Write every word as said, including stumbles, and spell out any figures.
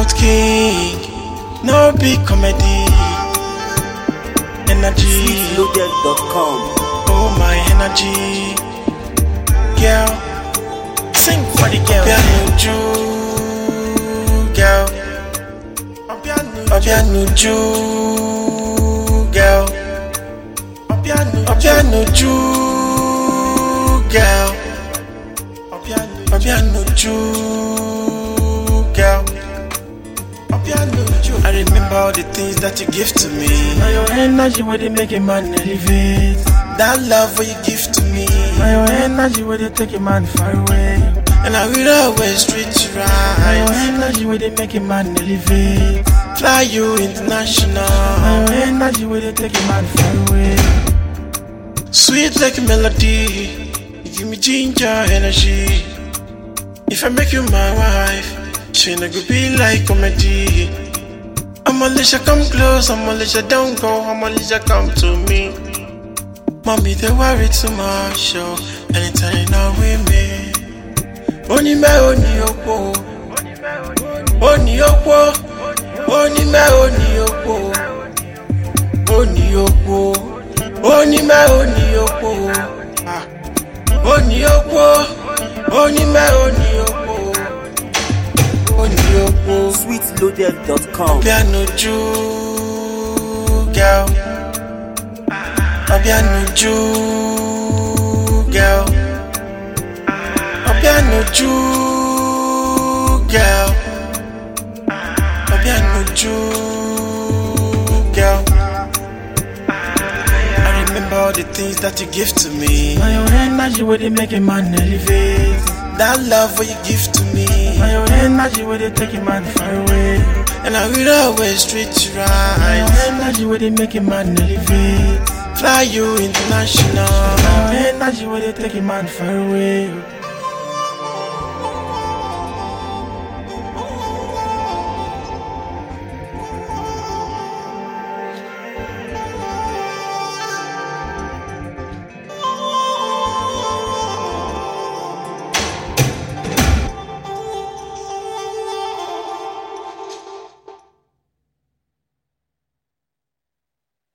Mouth King, no big comedy. Energy, sweet loaded dot com. oh my energy. Girl, sing for the girl. Obianuju, girl. Obianuju, girl. Obianuju, girl. Obianuju, girl. I remember all the things that you give to me. Now your energy where they make a man elevate. That love where you give to me. Now your energy where they take a man far away. And I will always treat you right. Now your energy where they make a man elevate. Fly you international. Now your energy where they take a man far away. Sweet like a melody. You give me ginger energy. If I make you my wife, she no go be like comedy. I'ma let you come close, I'ma let you don't go, I'ma let you come to me. Mommy, they worry too much, yo. Anytime you know with me. Oni me oni opo, oni opo, oni me oni opo, oni opo, oni me oni opo, ah, oni opo, oni me oni opo. sweet loaded dot com. Obianuju, girl. Obianuju, girl. Obianuju, girl. Obianuju, girl. I remember all the things that you give to me. Now your energy where they make a man elevate. That love where you give to me. Now your energy where they take a man far away. And I will always treat you right. Now your energy where they make a man elevate. Fly you international. Now your energy where they take a man far away.